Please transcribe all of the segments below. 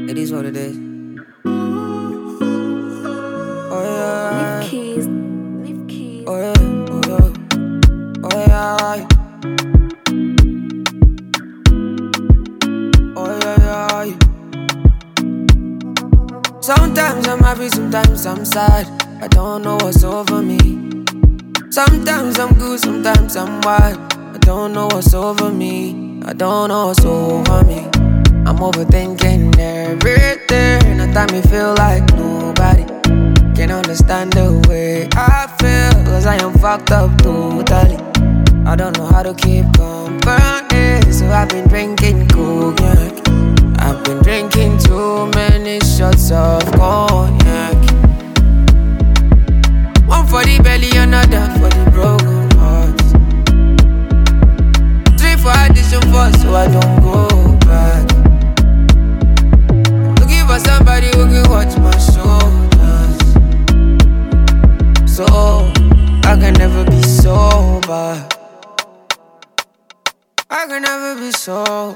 It is what it is. Oh yeah. Leave keys. Leave keys. Oh yeah. Oh yeah. Oh yeah. Oh yeah, yeah. Sometimes I'm happy, sometimes I'm sad. I don't know what's over me. Sometimes I'm good, sometimes I'm wild. I don't know what's over me. I don't know what's over me. I'm overthinking everything. At time me feel like nobody can understand the way I feel, cause I am fucked up totally. I don't know how to keep company, so I've been drinking cognac. I've been drinking too many shots of cognac. One for the belly, another for the broken hearts. 3 for addition 4, so I don't go back. Looking for somebody who can watch my shoulders, so I can never be sober. I can never be so.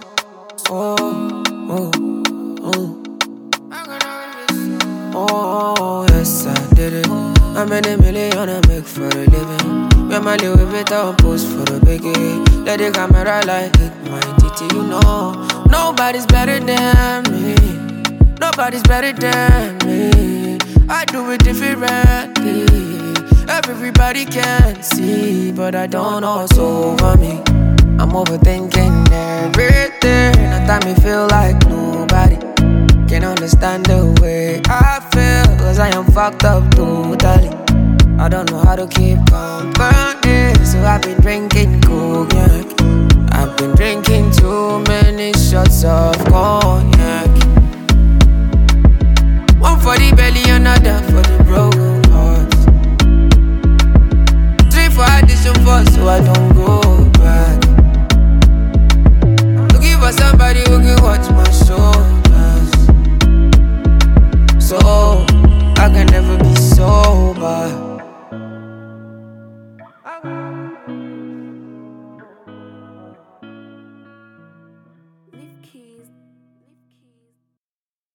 Oh, yes, I did it. I made a million I make for a living. When my little bit on post for the biggie. Let the camera like hit my titty, you know. Nobody's better than me. Nobody's better than me. I do it differently. Everybody can see, but I don't know what's over me. I'm overthinking everything. At time me feel like nobody can understand the way I feel, cause I am fucked up totally. I don't know how to keep company, so I've been drinking cognac. I've been drinking too many shots of cognac.